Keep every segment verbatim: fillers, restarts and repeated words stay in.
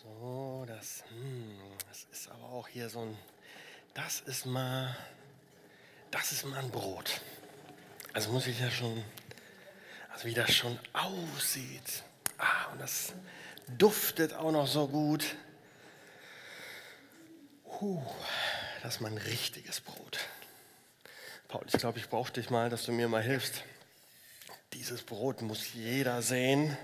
So, das, hm, das ist aber auch hier so ein, das ist mal, das ist mal ein Brot. Also muss ich ja schon, also wie das schon aussieht. Ah, und das duftet auch noch so gut. Puh, das ist mal ein richtiges Brot. Paul, ich glaube, ich brauche dich mal, dass du mir mal hilfst. Dieses Brot muss jeder sehen.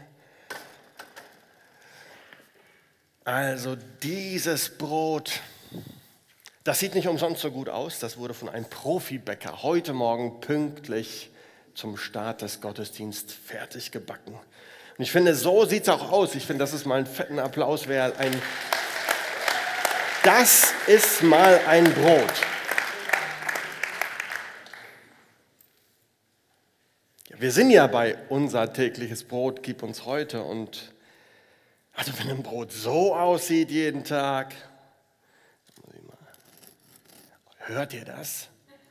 Also dieses Brot, das sieht nicht umsonst so gut aus. Das wurde von einem Profibäcker heute Morgen pünktlich zum Start des Gottesdienstes fertig gebacken. Und ich finde, so sieht es auch aus. Ich finde, das ist mal einen fetten Applaus wert. Ein das ist mal ein Brot. Wir sind ja bei unser tägliches Brot, gib uns heute. Und also wenn ein Brot so aussieht jeden Tag, hört ihr das?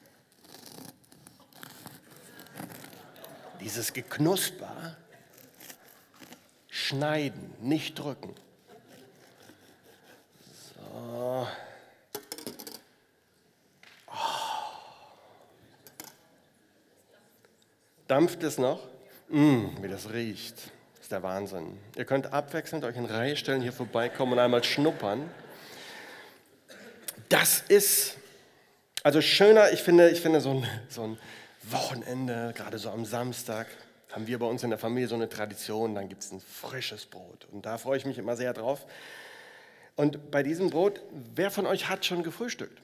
Dieses Geknusper, schneiden, nicht drücken. So. Oh. Dampft es noch? Mmh, wie das riecht. Das ist der Wahnsinn. Ihr könnt abwechselnd euch in Reihe stellen, hier vorbeikommen und einmal schnuppern. Das ist, also schöner, ich finde, ich finde so ein, so ein Wochenende, gerade so am Samstag, haben wir bei uns in der Familie so eine Tradition, dann gibt es ein frisches Brot. Und da freue ich mich immer sehr drauf. Und bei diesem Brot, wer von euch hat schon gefrühstückt?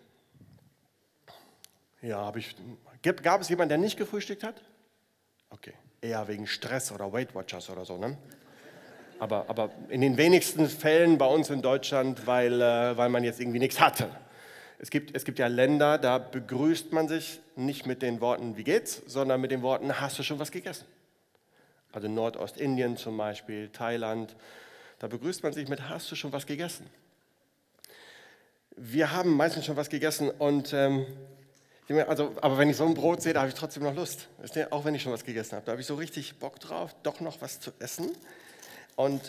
Ja, habe ich. Gab es jemanden, der nicht gefrühstückt hat? Okay, eher wegen Stress oder Weight Watchers oder so, ne? Aber, aber in den wenigsten Fällen bei uns in Deutschland, weil, äh, weil man jetzt irgendwie nichts hatte. Es gibt, es gibt ja Länder, da begrüßt man sich nicht mit den Worten, wie geht's, sondern mit den Worten, hast du schon was gegessen? Also Nordostindien zum Beispiel, Thailand, da begrüßt man sich mit, hast du schon was gegessen? Wir haben meistens schon was gegessen und ähm, also, aber wenn ich so ein Brot sehe, da habe ich trotzdem noch Lust. Auch wenn ich schon was gegessen habe, da habe ich so richtig Bock drauf, doch noch was zu essen. Und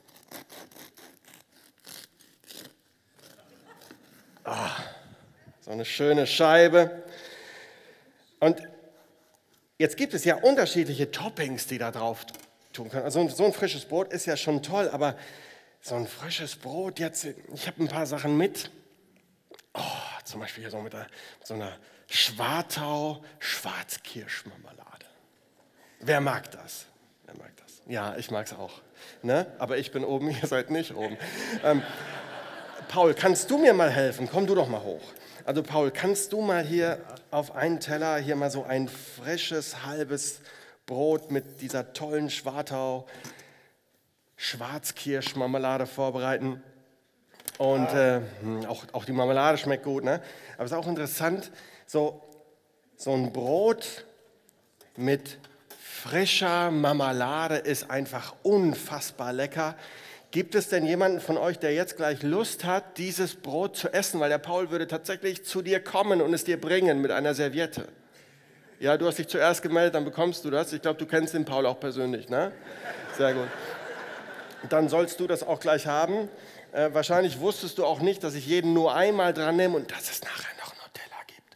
oh, so eine schöne Scheibe. Und jetzt gibt es ja unterschiedliche Toppings, die da drauf tun können. Also so ein frisches Brot ist ja schon toll, aber so ein frisches Brot, jetzt, ich habe ein paar Sachen mit. Oh, zum Beispiel hier so mit, der, mit so einer Schwartau-Schwarzkirschmarmelade. Wer mag das? Wer mag das? Ja, ich mag es auch. Ne? Aber ich bin oben, ihr seid nicht oben. Ähm, Paul, kannst du mir mal helfen? Komm du doch mal hoch. Also Paul, kannst du mal hier auf einen Teller hier mal so ein frisches, halbes Brot mit dieser tollen Schwartau Schwarzkirschmarmelade vorbereiten? Und äh, auch, auch die Marmelade schmeckt gut, ne? Aber es ist auch interessant, so, so ein Brot mit frischer Marmelade ist einfach unfassbar lecker. Gibt es denn jemanden von euch, der jetzt gleich Lust hat, dieses Brot zu essen? Weil der Paul würde tatsächlich zu dir kommen und es dir bringen mit einer Serviette. Ja, du hast dich zuerst gemeldet, dann bekommst du das. Ich glaube, du kennst den Paul auch persönlich, ne? Sehr gut. Dann sollst du das auch gleich haben. Äh, wahrscheinlich wusstest du auch nicht, dass ich jeden nur einmal dran nehme und dass es nachher noch Nutella gibt.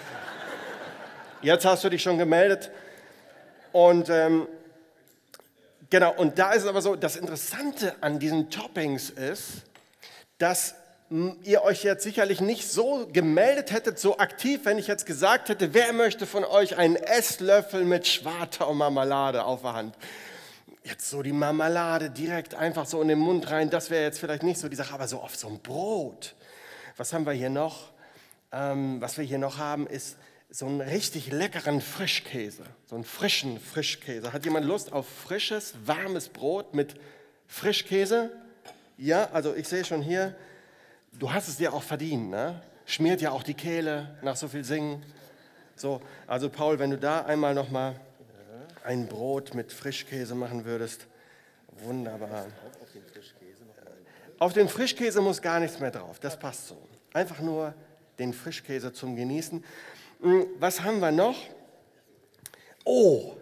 Jetzt hast du dich schon gemeldet. Und ähm, genau, und da ist es aber so, das Interessante an diesen Toppings ist, dass m, ihr euch jetzt sicherlich nicht so gemeldet hättet, so aktiv, wenn ich jetzt gesagt hätte, wer möchte von euch einen Esslöffel mit Schwartau-Marmelade auf der Hand? Jetzt so die Marmelade direkt einfach so in den Mund rein, das wäre jetzt vielleicht nicht so die Sache, aber so auf so ein Brot. Was haben wir hier noch? Ähm, was wir hier noch haben, ist so einen richtig leckeren Frischkäse, so einen frischen Frischkäse. Hat jemand Lust auf frisches, warmes Brot mit Frischkäse? Ja, also ich sehe schon hier, du hast es dir auch verdient, ne? Schmiert ja auch die Kehle nach so viel Singen. So, also Paul, wenn du da einmal noch mal ein Brot mit Frischkäse machen würdest, wunderbar. Auf den Frischkäse noch mal. Auf den Frischkäse muss gar nichts mehr drauf, das passt so. Einfach nur den Frischkäse zum Genießen. Was haben wir noch? Oh,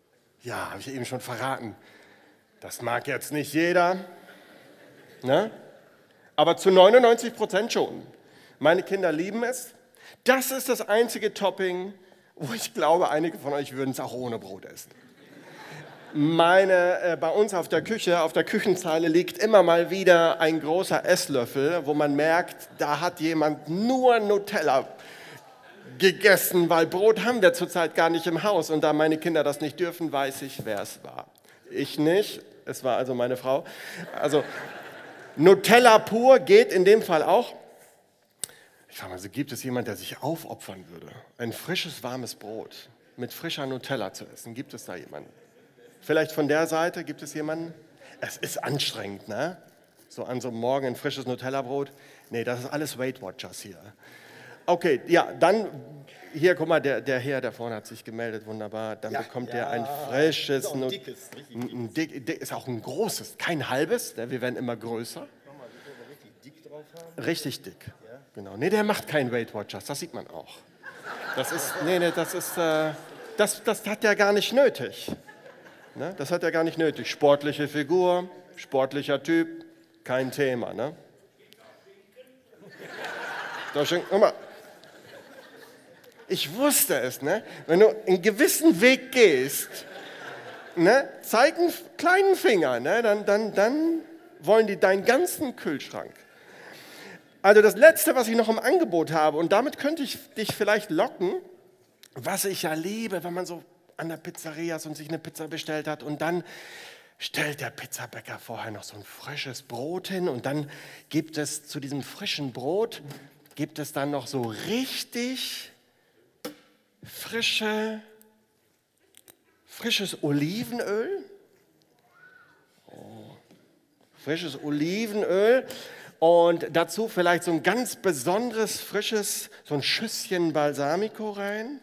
ja, habe ich eben schon verraten. Das mag jetzt nicht jeder. Ne? Aber zu neunundneunzig Prozent schon. Meine Kinder lieben es. Das ist das einzige Topping, wo ich glaube, einige von euch würden es auch ohne Brot essen. Meine, äh, bei uns auf der Küche, auf der Küchenzeile liegt immer mal wieder ein großer Esslöffel, wo man merkt, da hat jemand nur Nutella gegessen, weil Brot haben wir zurzeit gar nicht im Haus. Und da meine Kinder das nicht dürfen, weiß ich, wer es war. Ich nicht, es war also meine Frau. Also Nutella pur geht in dem Fall auch. Ich frage mal, also gibt es jemanden, der sich aufopfern würde, ein frisches, warmes Brot mit frischer Nutella zu essen? Gibt es da jemanden? Vielleicht von der Seite, gibt es jemanden? Es ist anstrengend, ne? So an so einem Morgen ein frisches Nutella-Brot. Nee, das ist alles Weight Watchers hier. Okay, ja, dann, hier, guck mal, der, der Herr da vorne hat sich gemeldet, wunderbar. Dann ja, bekommt ja, er ein frisches, ist, ein dickes, ein dick, dick, ist auch ein großes, kein halbes, wir werden immer größer. Richtig dick drauf haben. Richtig dick, ja. Genau. Nee, der macht keinen Weight Watchers, das sieht man auch. Das ist, nee, nee, das ist, äh, das, das hat er gar nicht nötig. Ne? Das hat er gar nicht nötig. Sportliche Figur, sportlicher Typ, kein Thema. Ne? Da schon, guck mal. Ich wusste es, ne? Wenn du einen gewissen Weg gehst, ne? Zeig einen kleinen Finger, ne? dann, dann, dann wollen die deinen ganzen Kühlschrank. Also das Letzte, was ich noch im Angebot habe, und damit könnte ich dich vielleicht locken, was ich ja liebe, wenn man so an der Pizzeria ist und sich eine Pizza bestellt hat und dann stellt der Pizzabäcker vorher noch so ein frisches Brot hin und dann gibt es zu diesem frischen Brot, gibt es dann noch so richtig frische, frisches Olivenöl. Oh, frisches Olivenöl und dazu vielleicht so ein ganz besonderes, frisches, so ein Schüsschen Balsamico rein.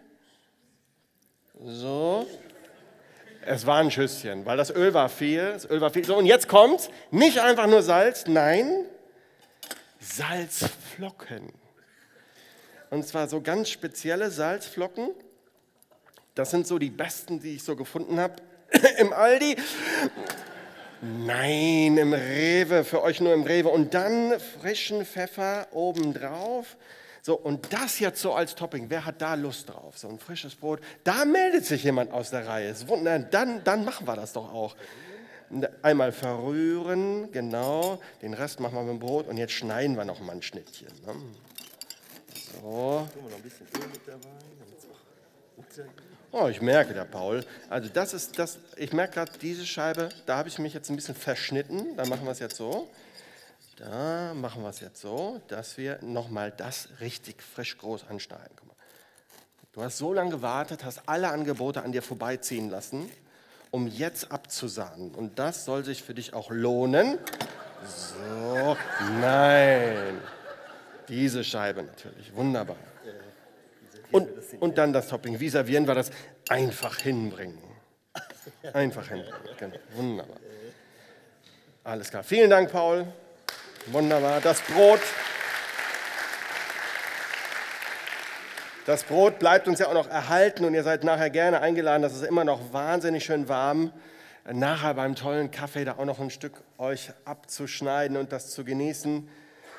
So, es war ein Schüsschen, weil das Öl war viel, das Öl war viel. So, und jetzt kommt nicht einfach nur Salz, nein, Salzflocken. Und zwar so ganz spezielle Salzflocken. Das sind so die besten, die ich so gefunden habe im Aldi. Nein, im Rewe, für euch nur im Rewe. Und dann frischen Pfeffer obendrauf. So, und das jetzt so als Topping, wer hat da Lust drauf? So ein frisches Brot, da meldet sich jemand aus der Reihe. Dann, dann machen wir das doch auch. Einmal verrühren, genau, den Rest machen wir mit dem Brot und jetzt schneiden wir noch mal ein Schnittchen. Ne? So. Oh, ich merke, der Paul, also das ist das, ich merke gerade diese Scheibe, da habe ich mich jetzt ein bisschen verschnitten, dann machen wir es jetzt so. Da machen wir es jetzt so, dass wir nochmal das richtig frisch groß anschneiden. Guck mal. Du hast so lange gewartet, hast alle Angebote an dir vorbeiziehen lassen, um jetzt abzusahnen. Und das soll sich für dich auch lohnen. So, nein. Diese Scheibe natürlich, wunderbar. Und, und dann das Topping. Wie servieren wir das? Einfach hinbringen. Einfach hinbringen, genau. Wunderbar. Alles klar. Vielen Dank, Paul. Wunderbar. Das Brot, das Brot bleibt uns ja auch noch erhalten und ihr seid nachher gerne eingeladen. Das ist immer noch wahnsinnig schön warm. Nachher beim tollen Kaffee da auch noch ein Stück euch abzuschneiden und das zu genießen.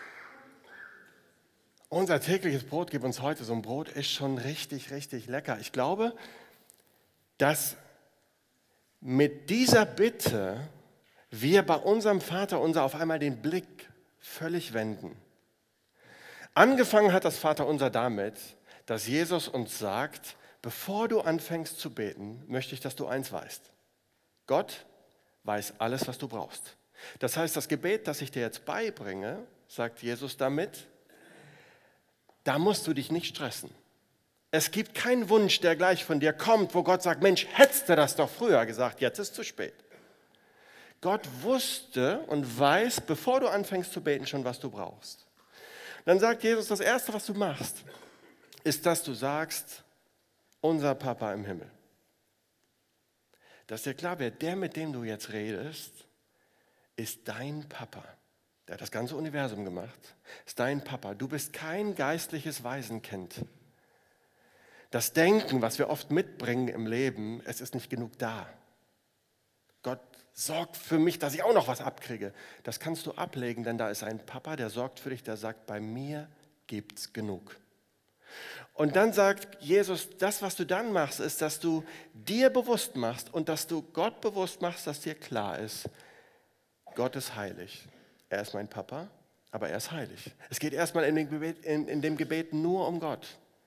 Unser tägliches Brot gibt uns heute so ein Brot, ist schon richtig, richtig lecker. Ich glaube, dass mit dieser Bitte wir bei unserem Vater unser auf einmal den Blick völlig wenden. Angefangen hat das Vaterunser damit, dass Jesus uns sagt, bevor du anfängst zu beten, möchte ich, dass du eins weißt. Gott weiß alles, was du brauchst. Das heißt, das Gebet, das ich dir jetzt beibringe, sagt Jesus damit, da musst du dich nicht stressen. Es gibt keinen Wunsch, der gleich von dir kommt, wo Gott sagt, Mensch, hättest du das doch früher gesagt, jetzt ist es zu spät. Gott wusste und weiß, bevor du anfängst zu beten, schon, was du brauchst. Dann sagt Jesus, das Erste, was du machst, ist, dass du sagst, unser Papa im Himmel. Dass dir klar wird, der, mit dem du jetzt redest, ist dein Papa. Der hat das ganze Universum gemacht. Ist dein Papa. Du bist kein geistliches Waisenkind. Das Denken, was wir oft mitbringen im Leben, es ist nicht genug da. Gott sorg für mich, dass ich auch noch was abkriege. Das kannst du ablegen, denn da ist ein Papa, der sorgt für dich, der sagt, bei mir gibt's genug. Und dann sagt Jesus, das, was du dann machst, ist, dass du dir bewusst machst und dass du Gott bewusst machst, dass dir klar ist, Gott ist heilig. Er ist mein Papa, aber er ist heilig. Es geht erstmal in dem Gebet, in, in dem Gebet nur um Gott.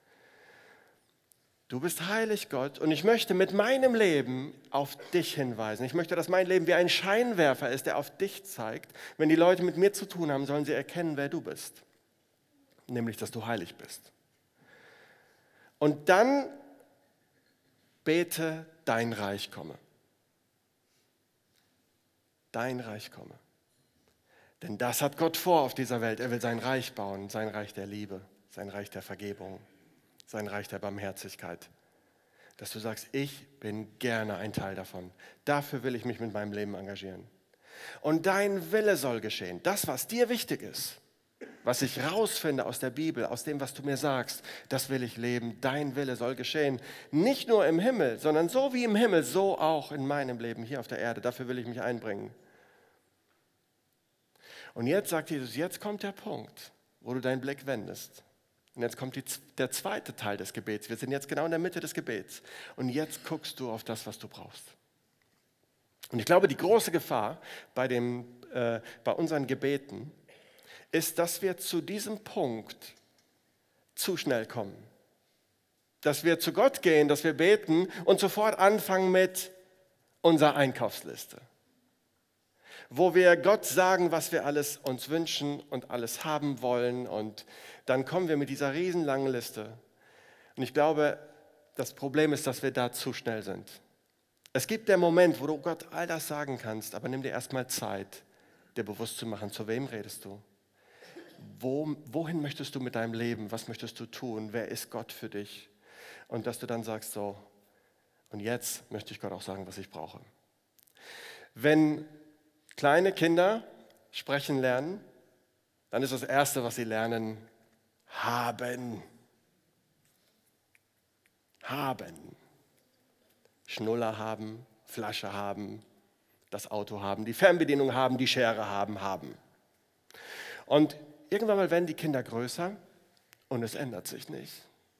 Du bist heilig, Gott, und ich möchte mit meinem Leben auf dich hinweisen. Ich möchte, dass mein Leben wie ein Scheinwerfer ist, der auf dich zeigt. Wenn die Leute mit mir zu tun haben, sollen sie erkennen, wer du bist. Nämlich, dass du heilig bist. Und dann bete, dein Reich komme. Dein Reich komme. Denn das hat Gott vor auf dieser Welt. Er will sein Reich bauen, sein Reich der Liebe, sein Reich der Vergebung, sein Reich der Barmherzigkeit. Dass du sagst, ich bin gerne ein Teil davon. Dafür will ich mich mit meinem Leben engagieren. Und dein Wille soll geschehen. Das, was dir wichtig ist, was ich rausfinde aus der Bibel, aus dem, was du mir sagst, das will ich leben. Dein Wille soll geschehen. Nicht nur im Himmel, sondern so wie im Himmel, so auch in meinem Leben hier auf der Erde. Dafür will ich mich einbringen. Und jetzt sagt Jesus, jetzt kommt der Punkt, wo du deinen Blick wendest. Und jetzt kommt die, der zweite Teil des Gebets. Wir sind jetzt genau in der Mitte des Gebets. Und jetzt guckst du auf das, was du brauchst. Und ich glaube, die große Gefahr bei, dem, äh, bei unseren Gebeten ist, dass wir zu diesem Punkt zu schnell kommen. Dass wir zu Gott gehen, dass wir beten und sofort anfangen mit unserer Einkaufsliste. Wo wir Gott sagen, was wir alles uns wünschen und alles haben wollen, und dann kommen wir mit dieser riesenlangen Liste. Und ich glaube, das Problem ist, dass wir da zu schnell sind. Es gibt den Moment, wo du Gott all das sagen kannst, aber nimm dir erstmal Zeit, dir bewusst zu machen, zu wem redest du? Wo, wohin möchtest du mit deinem Leben? Was möchtest du tun? Wer ist Gott für dich? Und dass du dann sagst, so, und jetzt möchte ich Gott auch sagen, was ich brauche. Wenn kleine Kinder sprechen lernen, dann ist das Erste, was sie lernen, haben. Haben. Schnuller haben, Flasche haben, das Auto haben, die Fernbedienung haben, die Schere haben, haben. Und irgendwann mal werden die Kinder größer und es ändert sich nicht.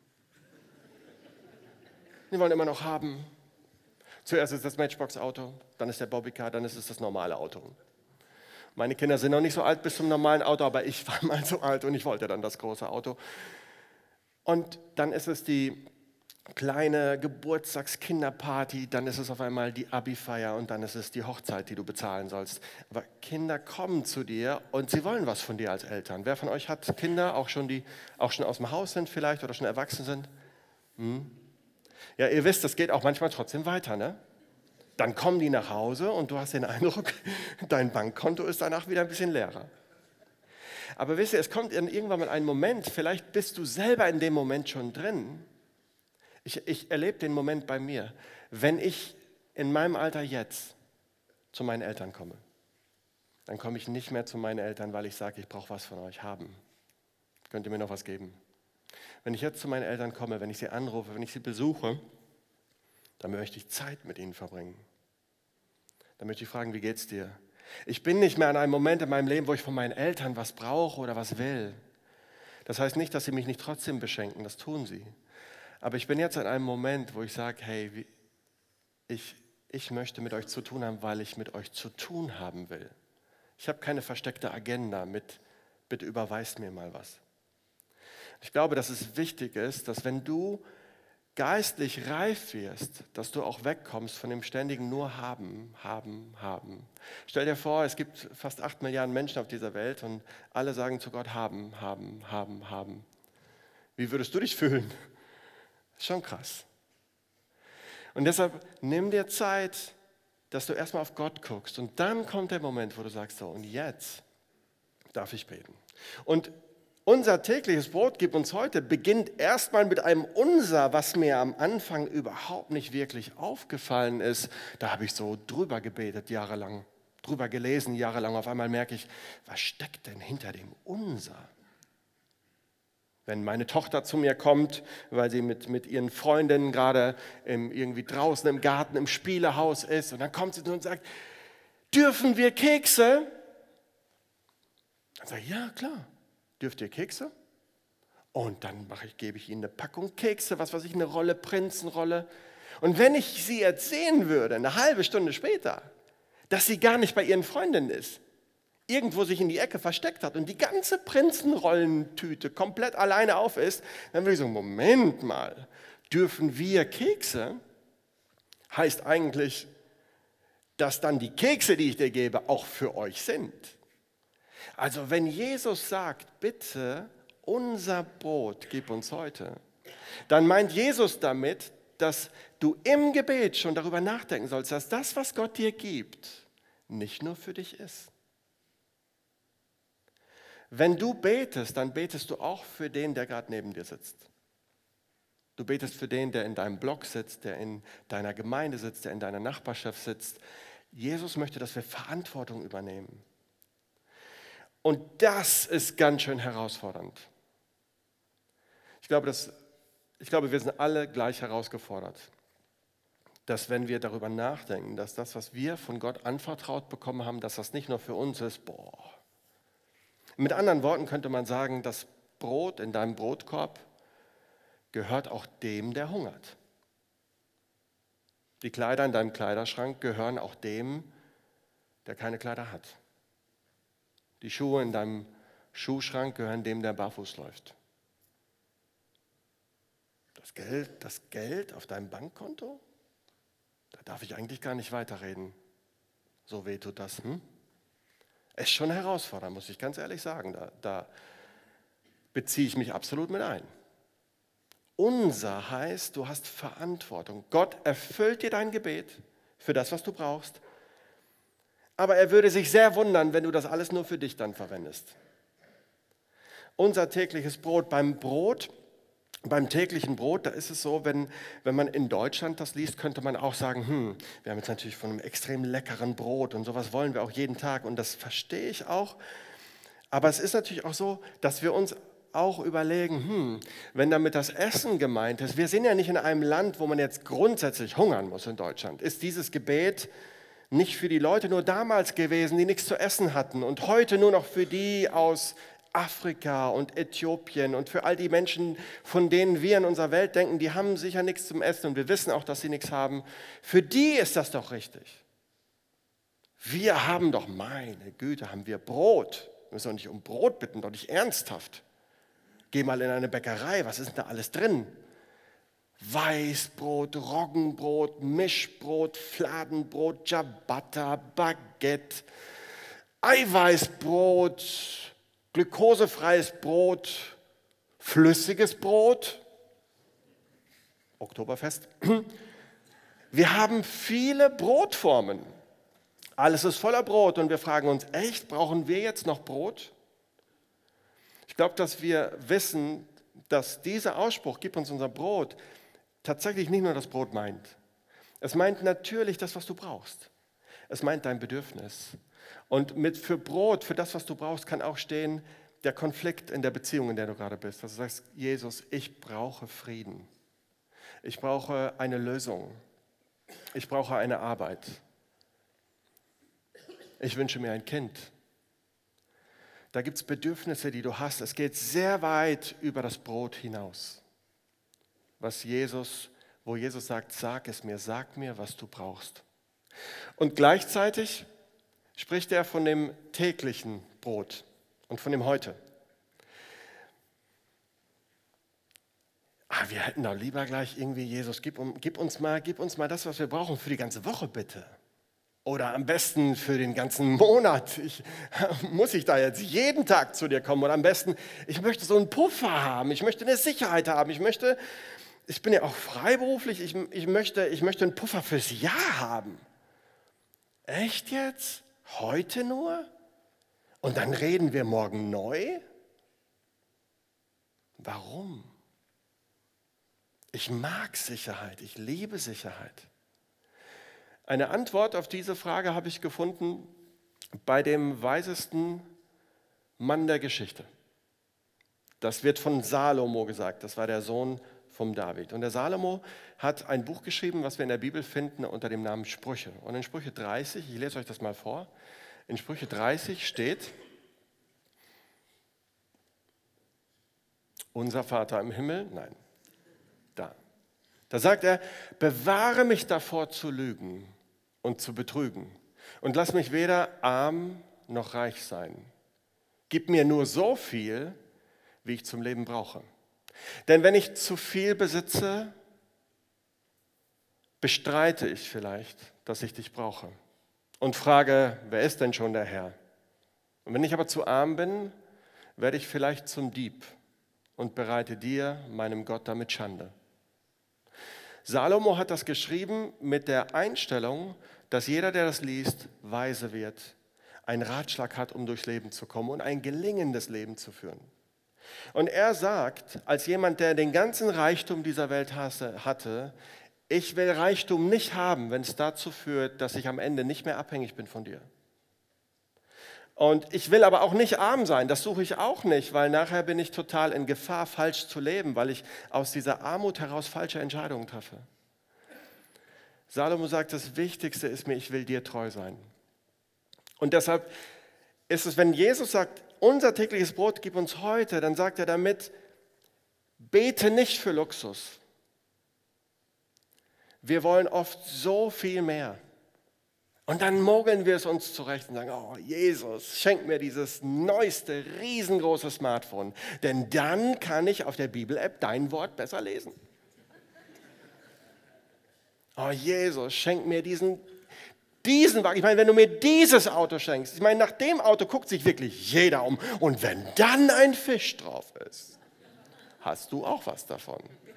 Die wollen immer noch haben. Zuerst ist das Matchbox-Auto, dann ist der Bobbycar, dann ist es das normale Auto. Meine Kinder sind noch nicht so alt bis zum normalen Auto, aber ich war mal so alt und ich wollte dann das große Auto. Und dann ist es die kleine Geburtstagskinderparty, dann ist es auf einmal die Abi-Feier und dann ist es die Hochzeit, die du bezahlen sollst. Aber Kinder kommen zu dir und sie wollen was von dir als Eltern. Wer von euch hat Kinder, auch schon, die auch schon aus dem Haus sind vielleicht oder schon erwachsen sind? Hm? Ja, ihr wisst, das geht auch manchmal trotzdem weiter, ne? Dann kommen die nach Hause und du hast den Eindruck, dein Bankkonto ist danach wieder ein bisschen leerer. Aber wisst ihr, es kommt irgendwann mal ein Moment, vielleicht bist du selber in dem Moment schon drin. Ich, ich erlebe den Moment bei mir, wenn ich in meinem Alter jetzt zu meinen Eltern komme, dann komme ich nicht mehr zu meinen Eltern, weil ich sage, ich brauche was von euch haben. Könnt ihr mir noch was geben? Wenn ich jetzt zu meinen Eltern komme, wenn ich sie anrufe, wenn ich sie besuche, dann möchte ich Zeit mit ihnen verbringen. Dann möchte ich fragen, wie geht's dir? Ich bin nicht mehr an einem Moment in meinem Leben, wo ich von meinen Eltern was brauche oder was will. Das heißt nicht, dass sie mich nicht trotzdem beschenken, das tun sie. Aber ich bin jetzt an einem Moment, wo ich sage, hey, ich, ich möchte mit euch zu tun haben, weil ich mit euch zu tun haben will. Ich habe keine versteckte Agenda mit, bitte überweist mir mal was. Ich glaube, dass es wichtig ist, dass wenn du geistlich reif wirst, dass du auch wegkommst von dem ständigen nur haben, haben, haben. Stell dir vor, es gibt fast acht Milliarden Menschen auf dieser Welt und alle sagen zu Gott haben, haben, haben, haben. Wie würdest du dich fühlen? Schon krass. Und deshalb nimm dir Zeit, dass du erstmal auf Gott guckst. Und dann kommt der Moment, wo du sagst, so, und jetzt darf ich beten. Und unser tägliches Brot gib uns heute beginnt erstmal mit einem Unser, was mir am Anfang überhaupt nicht wirklich aufgefallen ist. Da habe ich so drüber gebetet jahrelang, drüber gelesen jahrelang. Auf einmal merke ich, was steckt denn hinter dem Unser? Wenn meine Tochter zu mir kommt, weil sie mit, mit ihren Freundinnen gerade im, irgendwie draußen im Garten, im Spielehaus ist, und dann kommt sie und sagt, dürfen wir Kekse? Dann sage ich, ja klar, dürft ihr Kekse? Und dann mache ich, gebe ich ihnen eine Packung Kekse, was weiß ich, eine Rolle Prinzenrolle. Und wenn ich sie jetzt sehen würde, eine halbe Stunde später, dass sie gar nicht bei ihren Freundinnen ist, irgendwo sich in die Ecke versteckt hat und die ganze Prinzenrollentüte komplett alleine auf ist, dann würde ich sagen, Moment mal, dürfen wir Kekse? Heißt eigentlich, dass dann die Kekse, die ich dir gebe, auch für euch sind. Also wenn Jesus sagt, bitte, unser Brot gib uns heute, dann meint Jesus damit, dass du im Gebet schon darüber nachdenken sollst, dass das, was Gott dir gibt, nicht nur für dich ist. Wenn du betest, dann betest du auch für den, der gerade neben dir sitzt. Du betest für den, der in deinem Block sitzt, der in deiner Gemeinde sitzt, der in deiner Nachbarschaft sitzt. Jesus möchte, dass wir Verantwortung übernehmen. Und das ist ganz schön herausfordernd. Ich glaube, dass, ich glaube, wir sind alle gleich herausgefordert, dass wenn wir darüber nachdenken, dass das, was wir von Gott anvertraut bekommen haben, dass das nicht nur für uns ist, boah. Mit anderen Worten könnte man sagen, das Brot in deinem Brotkorb gehört auch dem, der hungert. Die Kleider in deinem Kleiderschrank gehören auch dem, der keine Kleider hat. Die Schuhe in deinem Schuhschrank gehören dem, der barfuß läuft. Das Geld, das Geld auf deinem Bankkonto, da darf ich eigentlich gar nicht weiterreden. So weh tut das, hm? Es ist schon herausfordernd, muss ich ganz ehrlich sagen. Da, da beziehe ich mich absolut mit ein. Unser heißt, du hast Verantwortung. Gott erfüllt dir dein Gebet für das, was du brauchst. Aber er würde sich sehr wundern, wenn du das alles nur für dich dann verwendest. Unser tägliches Brot, beim Brot, beim täglichen Brot, da ist es so, wenn, wenn man in Deutschland das liest, könnte man auch sagen, hm, wir haben jetzt natürlich von einem extrem leckeren Brot und sowas wollen wir auch jeden Tag und das verstehe ich auch. Aber es ist natürlich auch so, dass wir uns auch überlegen, hm, wenn damit das Essen gemeint ist, wir sind ja nicht in einem Land, wo man jetzt grundsätzlich hungern muss in Deutschland. Ist dieses Gebet nicht für die Leute nur damals gewesen, die nichts zu essen hatten und heute nur noch für die aus Afrika und Äthiopien und für all die Menschen, von denen wir in unserer Welt denken, die haben sicher nichts zum Essen und wir wissen auch, dass sie nichts haben. Für die ist das doch richtig. Wir haben doch, meine Güte, haben wir Brot. Wir müssen doch nicht um Brot bitten, doch nicht ernsthaft. Geh mal in eine Bäckerei, was ist denn da alles drin? Weißbrot, Roggenbrot, Mischbrot, Fladenbrot, Ciabatta, Baguette, Eiweißbrot, glukosefreies Brot, flüssiges Brot, Oktoberfest. Wir haben viele Brotformen. Alles ist voller Brot und wir fragen uns, echt, brauchen wir jetzt noch Brot? Ich glaube, dass wir wissen, dass dieser Ausspruch, gib uns unser Brot, tatsächlich nicht nur das Brot meint. Es meint natürlich das, was du brauchst. Es meint dein Bedürfnis. Und mit für Brot, für das, was du brauchst, kann auch stehen der Konflikt in der Beziehung, in der du gerade bist. Dass du sagst, Jesus, ich brauche Frieden. Ich brauche eine Lösung. Ich brauche eine Arbeit. Ich wünsche mir ein Kind. Da gibt es Bedürfnisse, die du hast. Es geht sehr weit über das Brot hinaus. Was Jesus, wo Jesus sagt, sag es mir, sag mir, was du brauchst. Und gleichzeitig spricht er von dem täglichen Brot und von dem Heute. Ah, wir hätten doch lieber gleich irgendwie, Jesus, gib, gib, uns mal, gib uns mal das, was wir brauchen für die ganze Woche, bitte. Oder am besten für den ganzen Monat. Ich, muss ich da jetzt jeden Tag zu dir kommen? Oder am besten, ich möchte so einen Puffer haben, ich möchte eine Sicherheit haben, ich möchte, ich bin ja auch freiberuflich, ich, ich, möchte, ich möchte einen Puffer fürs Jahr haben. Echt jetzt? Heute nur? Und dann reden wir morgen neu? Warum? Ich mag Sicherheit, ich liebe Sicherheit. Eine Antwort auf diese Frage habe ich gefunden bei dem weisesten Mann der Geschichte. Das wird von Salomo gesagt, das war der Sohn vom David. Und der Salomo hat ein Buch geschrieben, was wir in der Bibel finden unter dem Namen Sprüche. Und in Sprüche dreißig, ich lese euch das mal vor, in Sprüche dreißig steht: Unser Vater im Himmel, nein, da. Da sagt er: Bewahre mich davor zu lügen und zu betrügen und lass mich weder arm noch reich sein. Gib mir nur so viel, wie ich zum Leben brauche. Denn wenn ich zu viel besitze, bestreite ich vielleicht, dass ich dich brauche und frage, wer ist denn schon der Herr? Und wenn ich aber zu arm bin, werde ich vielleicht zum Dieb und bereite dir, meinem Gott, damit Schande. Salomo hat das geschrieben mit der Einstellung, dass jeder, der das liest, weise wird, einen Ratschlag hat, um durchs Leben zu kommen und ein gelingendes Leben zu führen. Und er sagt, als jemand, der den ganzen Reichtum dieser Welt hatte, ich will Reichtum nicht haben, wenn es dazu führt, dass ich am Ende nicht mehr abhängig bin von dir. Und ich will aber auch nicht arm sein, das suche ich auch nicht, weil nachher bin ich total in Gefahr, falsch zu leben, weil ich aus dieser Armut heraus falsche Entscheidungen treffe. Salomo sagt, das Wichtigste ist mir, ich will dir treu sein. Und deshalb ist es, wenn Jesus sagt, unser tägliches Brot gib uns heute, dann sagt er damit, bete nicht für Luxus. Wir wollen oft so viel mehr. Und dann mogeln wir es uns zurecht und sagen, oh Jesus, schenk mir dieses neueste, riesengroße Smartphone, denn dann kann ich auf der Bibel-App dein Wort besser lesen. Oh Jesus, schenk mir diesen, diesen Wagen. Ich meine, wenn du mir dieses Auto schenkst, ich meine, nach dem Auto guckt sich wirklich jeder um. Und wenn dann ein Fisch drauf ist, hast du auch was davon.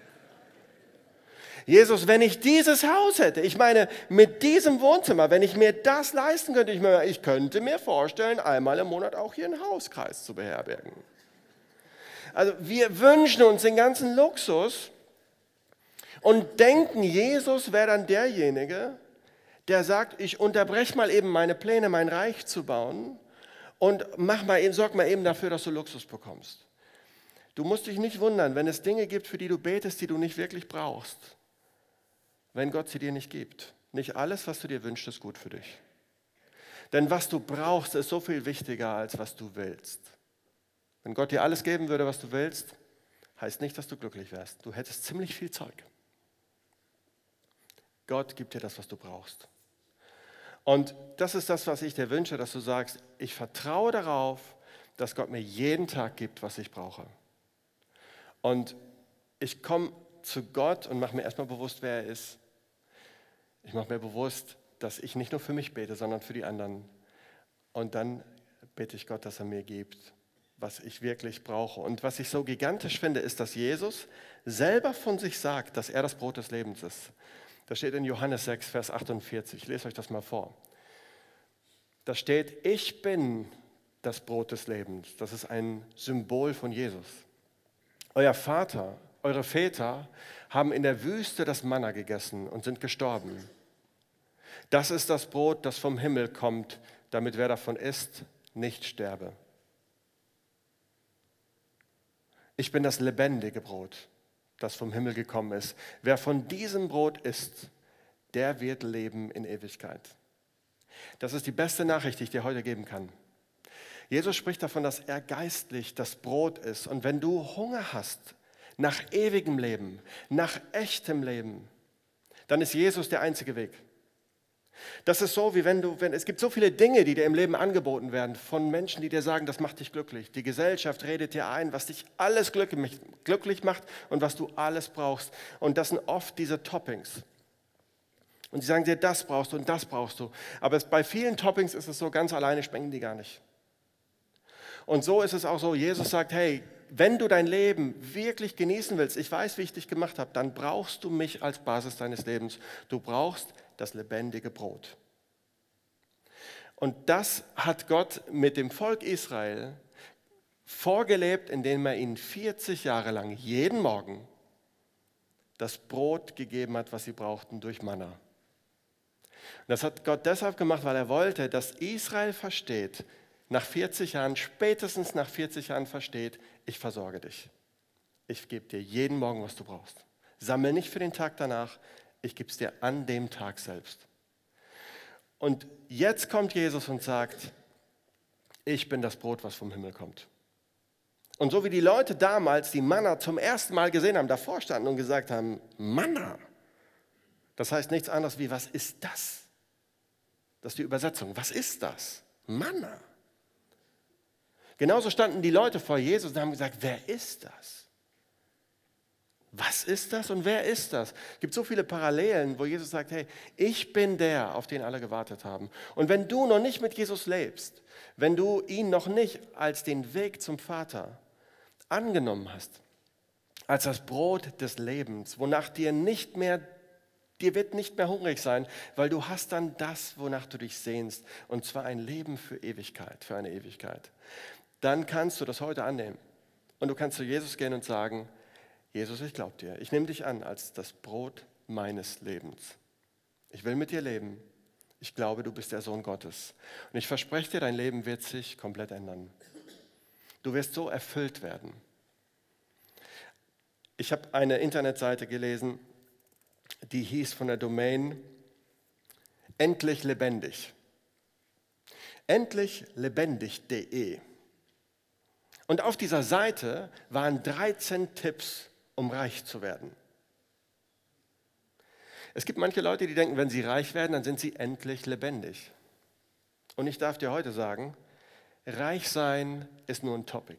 Jesus, wenn ich dieses Haus hätte, ich meine, mit diesem Wohnzimmer, wenn ich mir das leisten könnte, ich, mir, ich könnte mir vorstellen, einmal im Monat auch hier einen Hauskreis zu beherbergen. Also wir wünschen uns den ganzen Luxus und denken, Jesus wäre dann derjenige, der sagt, ich unterbreche mal eben meine Pläne, mein Reich zu bauen und mach mal eben, sorg mal eben dafür, dass du Luxus bekommst. Du musst dich nicht wundern, wenn es Dinge gibt, für die du betest, die du nicht wirklich brauchst. Wenn Gott sie dir nicht gibt. Nicht alles, was du dir wünschst, ist gut für dich. Denn was du brauchst, ist so viel wichtiger, als was du willst. Wenn Gott dir alles geben würde, was du willst, heißt nicht, dass du glücklich wärst. Du hättest ziemlich viel Zeug. Gott gibt dir das, was du brauchst. Und das ist das, was ich dir wünsche, dass du sagst, ich vertraue darauf, dass Gott mir jeden Tag gibt, was ich brauche. Und ich komme zu Gott und mache mir erstmal bewusst, wer er ist. Ich mache mir bewusst, dass ich nicht nur für mich bete, sondern für die anderen. Und dann bete ich Gott, dass er mir gibt, was ich wirklich brauche. Und was ich so gigantisch finde, ist, dass Jesus selber von sich sagt, dass er das Brot des Lebens ist. Das steht in Johannes sechs, Vers achtundvierzig. Ich lese euch das mal vor. Da steht, ich bin das Brot des Lebens. Das ist ein Symbol von Jesus. Euer Vater, eure Väter haben in der Wüste das Manna gegessen und sind gestorben. Das ist das Brot, das vom Himmel kommt, damit wer davon isst, nicht sterbe. Ich bin das lebendige Brot, das vom Himmel gekommen ist. Wer von diesem Brot isst, der wird leben in Ewigkeit. Das ist die beste Nachricht, die ich dir heute geben kann. Jesus spricht davon, dass er geistlich das Brot ist. Und wenn du Hunger hast nach ewigem Leben, nach echtem Leben, dann ist Jesus der einzige Weg. Das ist so, wie wenn du, wenn es gibt so viele Dinge, die dir im Leben angeboten werden, von Menschen, die dir sagen, das macht dich glücklich. Die Gesellschaft redet dir ein, was dich alles glücklich macht und was du alles brauchst. Und das sind oft diese Toppings. Und sie sagen dir, das brauchst du und das brauchst du. Aber es, bei vielen Toppings ist es so, ganz alleine schmecken die gar nicht. Und so ist es auch so, Jesus sagt, hey, wenn du dein Leben wirklich genießen willst, ich weiß, wie ich dich gemacht habe, dann brauchst du mich als Basis deines Lebens. Du brauchst das lebendige Brot. Und das hat Gott mit dem Volk Israel vorgelebt, indem er ihnen vierzig Jahre lang jeden Morgen das Brot gegeben hat, was sie brauchten durch Manna. Und das hat Gott deshalb gemacht, weil er wollte, dass Israel versteht, nach vierzig Jahren, spätestens nach vierzig Jahren versteht, ich versorge dich. Ich gebe dir jeden Morgen, was du brauchst. Sammel nicht für den Tag danach, ich gebe es dir an dem Tag selbst. Und jetzt kommt Jesus und sagt, ich bin das Brot, was vom Himmel kommt. Und so wie die Leute damals die Manna zum ersten Mal gesehen haben, davor standen und gesagt haben, Manna, das heißt nichts anderes wie, was ist das? Das ist die Übersetzung, was ist das? Manna. Genauso standen die Leute vor Jesus und haben gesagt, wer ist das? Was ist das und wer ist das? Es gibt so viele Parallelen, wo Jesus sagt, hey, ich bin der, auf den alle gewartet haben. Und wenn du noch nicht mit Jesus lebst, wenn du ihn noch nicht als den Weg zum Vater angenommen hast, als das Brot des Lebens, wonach dir nicht mehr, dir wird nicht mehr hungrig sein, weil du hast dann das, wonach du dich sehnst, und zwar ein Leben für Ewigkeit, für eine Ewigkeit. Dann kannst du das heute annehmen und du kannst zu Jesus gehen und sagen, Jesus, ich glaube dir, ich nehme dich an als das Brot meines Lebens. Ich will mit dir leben. Ich glaube, du bist der Sohn Gottes. Und ich verspreche dir, dein Leben wird sich komplett ändern. Du wirst so erfüllt werden. Ich habe eine Internetseite gelesen, die hieß von der Domain endlich lebendig. endlich lebendig punkt de. Und auf dieser Seite waren dreizehn Tipps, um reich zu werden. Es gibt manche Leute, die denken, wenn sie reich werden, dann sind sie endlich lebendig. Und ich darf dir heute sagen, reich sein ist nur ein Topic.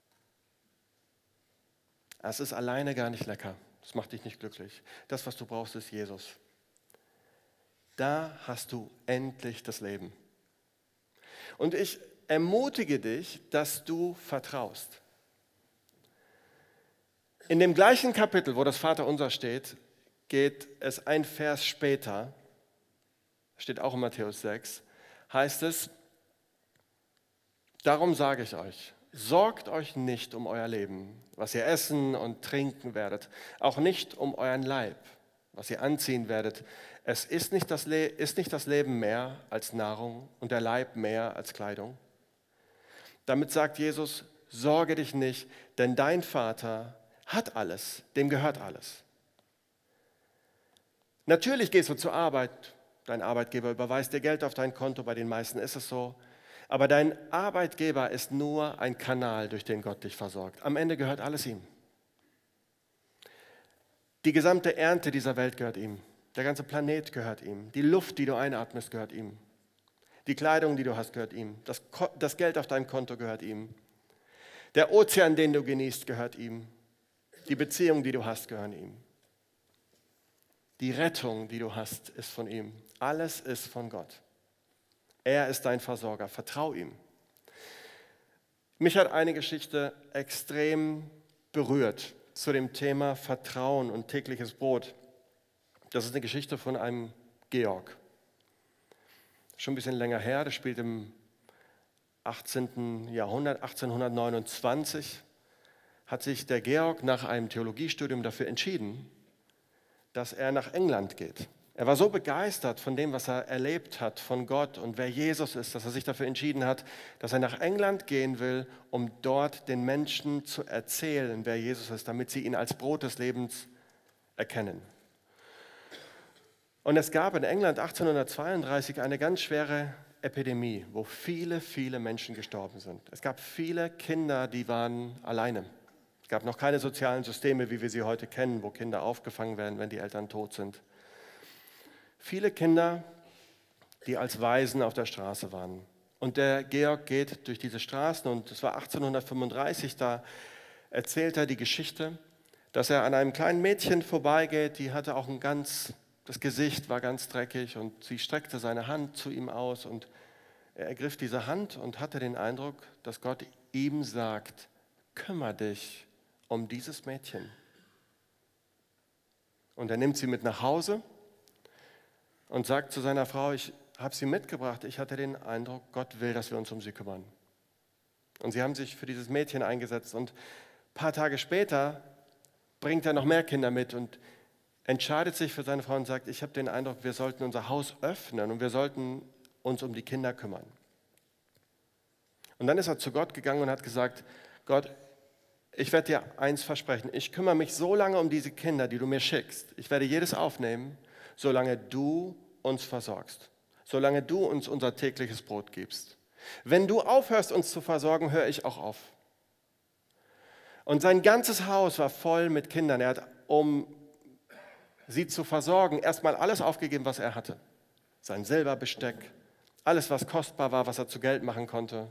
Es ist alleine gar nicht lecker. Das macht dich nicht glücklich. Das, was du brauchst, ist Jesus. Da hast du endlich das Leben. Und ich ermutige dich, dass du vertraust. In dem gleichen Kapitel, wo das Vaterunser steht, geht es ein Vers später, steht auch in Matthäus sechs, heißt es, darum sage ich euch, sorgt euch nicht um euer Leben, was ihr essen und trinken werdet, auch nicht um euren Leib, was ihr anziehen werdet. Es ist nicht das, Le- ist nicht das Leben mehr als Nahrung und der Leib mehr als Kleidung. Damit sagt Jesus, sorge dich nicht, denn dein Vater hat alles, dem gehört alles. Natürlich gehst du zur Arbeit, dein Arbeitgeber überweist dir Geld auf dein Konto, bei den meisten ist es so, aber dein Arbeitgeber ist nur ein Kanal, durch den Gott dich versorgt. Am Ende gehört alles ihm. Die gesamte Ernte dieser Welt gehört ihm, der ganze Planet gehört ihm, die Luft, die du einatmest, gehört ihm, die Kleidung, die du hast, gehört ihm, das, Ko- das Geld auf deinem Konto gehört ihm, der Ozean, den du genießt, gehört ihm, die Beziehungen, die du hast, gehören ihm. Die Rettung, die du hast, ist von ihm. Alles ist von Gott. Er ist dein Versorger. Vertrau ihm. Mich hat eine Geschichte extrem berührt zu dem Thema Vertrauen und tägliches Brot. Das ist eine Geschichte von einem Georg. Schon ein bisschen länger her, das spielt im achtzehnten Jahrhundert, achtzehnhundertneunundzwanzig, hat sich der Georg nach einem Theologiestudium dafür entschieden, dass er nach England geht. Er war so begeistert von dem, was er erlebt hat, von Gott und wer Jesus ist, dass er sich dafür entschieden hat, dass er nach England gehen will, um dort den Menschen zu erzählen, wer Jesus ist, damit sie ihn als Brot des Lebens erkennen. Und es gab in England achtzehnhundertzweiunddreißig eine ganz schwere Epidemie, wo viele, viele Menschen gestorben sind. Es gab viele Kinder, die waren alleine. Es gab noch keine sozialen Systeme, wie wir sie heute kennen, wo Kinder aufgefangen werden, wenn die Eltern tot sind. Viele Kinder, die als Waisen auf der Straße waren. Und der Georg geht durch diese Straßen und es war achtzehnhundertfünfunddreißig, da erzählt er die Geschichte, dass er an einem kleinen Mädchen vorbeigeht, die hatte auch ein ganz, das Gesicht war ganz dreckig und sie streckte seine Hand zu ihm aus und er ergriff diese Hand und hatte den Eindruck, dass Gott ihm sagt, kümmere dich um dieses Mädchen. Und er nimmt sie mit nach Hause und sagt zu seiner Frau, ich habe sie mitgebracht, ich hatte den Eindruck, Gott will, dass wir uns um sie kümmern. Und sie haben sich für dieses Mädchen eingesetzt und ein paar Tage später bringt er noch mehr Kinder mit und entscheidet sich für seine Frau und sagt, ich habe den Eindruck, wir sollten unser Haus öffnen und wir sollten uns um die Kinder kümmern. Und dann ist er zu Gott gegangen und hat gesagt, Gott, ich werde dir eins versprechen, ich kümmere mich so lange um diese Kinder, die du mir schickst. Ich werde jedes aufnehmen, solange du uns versorgst, solange du uns unser tägliches Brot gibst. Wenn du aufhörst, uns zu versorgen, höre ich auch auf. Und sein ganzes Haus war voll mit Kindern. Er hat, um sie zu versorgen, erstmal alles aufgegeben, was er hatte. Sein Silberbesteck, alles, was kostbar war, was er zu Geld machen konnte.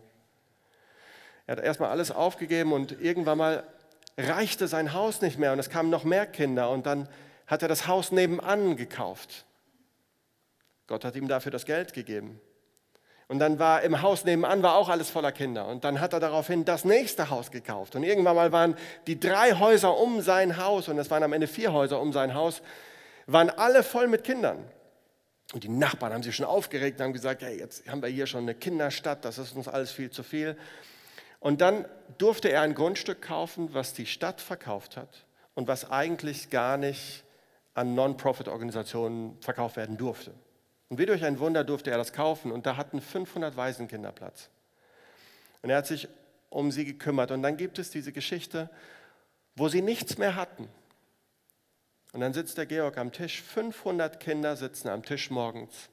Er hat erstmal alles aufgegeben und irgendwann mal reichte sein Haus nicht mehr und es kamen noch mehr Kinder und dann hat er das Haus nebenan gekauft. Gott hat ihm dafür das Geld gegeben. Und dann war im Haus nebenan war auch alles voller Kinder und dann hat er daraufhin das nächste Haus gekauft und irgendwann mal waren die drei Häuser um sein Haus und es waren am Ende vier Häuser um sein Haus, waren alle voll mit Kindern. Und die Nachbarn haben sich schon aufgeregt und haben gesagt, hey, jetzt haben wir hier schon eine Kinderstadt, das ist uns alles viel zu viel. Und dann durfte er ein Grundstück kaufen, was die Stadt verkauft hat und was eigentlich gar nicht an Non-Profit-Organisationen verkauft werden durfte. Und wie durch ein Wunder durfte er das kaufen und da hatten fünfhundert Waisenkinder Platz. Und er hat sich um sie gekümmert und dann gibt es diese Geschichte, wo sie nichts mehr hatten. Und dann sitzt der Georg am Tisch, fünfhundert Kinder sitzen am Tisch morgens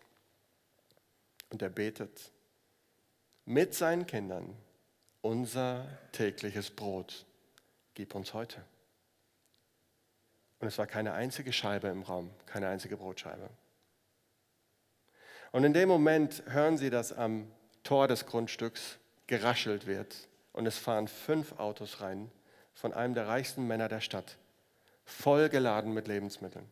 und er betet mit seinen Kindern. Unser tägliches Brot, gib uns heute. Und es war keine einzige Scheibe im Raum, keine einzige Brotscheibe. Und in dem Moment hören sie, dass am Tor des Grundstücks geraschelt wird und es fahren fünf Autos rein von einem der reichsten Männer der Stadt, vollgeladen mit Lebensmitteln.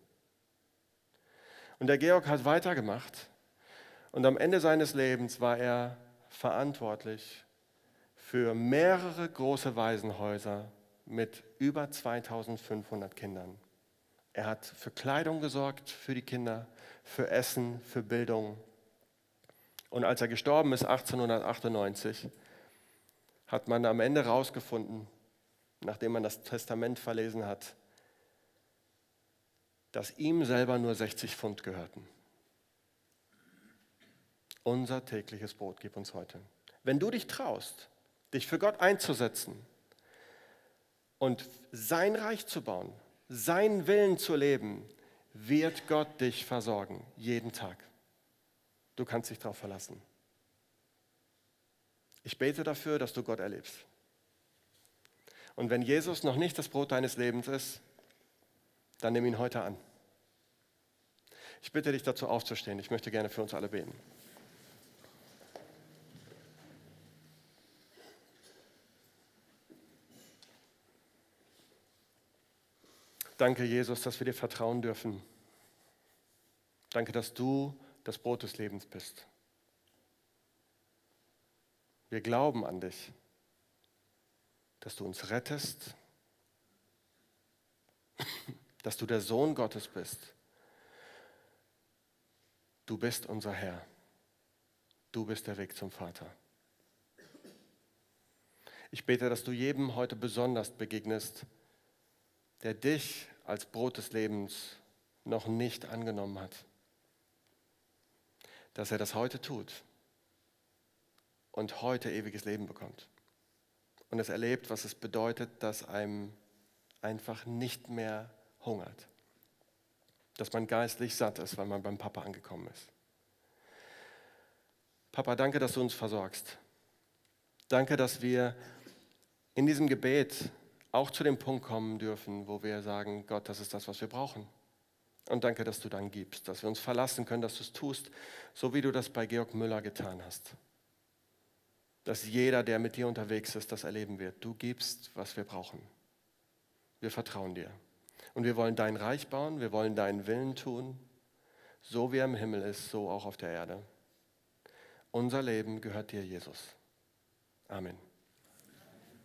Und der Georg hat weitergemacht und am Ende seines Lebens war er verantwortlich für mehrere große Waisenhäuser mit über zweitausendfünfhundert Kindern. Er hat für Kleidung gesorgt für die Kinder, für Essen, für Bildung. Und als er gestorben ist, achtzehnhundertachtundneunzig, hat man am Ende herausgefunden, nachdem man das Testament verlesen hat, dass ihm selber nur sechzig Pfund gehörten. Unser tägliches Brot gib uns heute. Wenn du dich traust, dich für Gott einzusetzen und sein Reich zu bauen, seinen Willen zu leben, wird Gott dich versorgen, jeden Tag. Du kannst dich darauf verlassen. Ich bete dafür, dass du Gott erlebst. Und wenn Jesus noch nicht das Brot deines Lebens ist, dann nimm ihn heute an. Ich bitte dich dazu aufzustehen. Ich möchte gerne für uns alle beten. Danke, Jesus, dass wir dir vertrauen dürfen. Danke, dass du das Brot des Lebens bist. Wir glauben an dich, dass du uns rettest, dass du der Sohn Gottes bist. Du bist unser Herr. Du bist der Weg zum Vater. Ich bete, dass du jedem heute besonders begegnest, der dich als Brot des Lebens noch nicht angenommen hat. Dass er das heute tut und heute ewiges Leben bekommt. Und es erlebt, was es bedeutet, dass einem einfach nicht mehr hungert. Dass man geistlich satt ist, weil man beim Papa angekommen ist. Papa, danke, dass du uns versorgst. Danke, dass wir in diesem Gebet auch zu dem Punkt kommen dürfen, wo wir sagen, Gott, das ist das, was wir brauchen. Und danke, dass du dann gibst, dass wir uns verlassen können, dass du es tust, so wie du das bei Georg Müller getan hast. Dass jeder, der mit dir unterwegs ist, das erleben wird. Du gibst, was wir brauchen. Wir vertrauen dir. Und wir wollen dein Reich bauen, wir wollen deinen Willen tun, so wie er im Himmel ist, so auch auf der Erde. Unser Leben gehört dir, Jesus. Amen.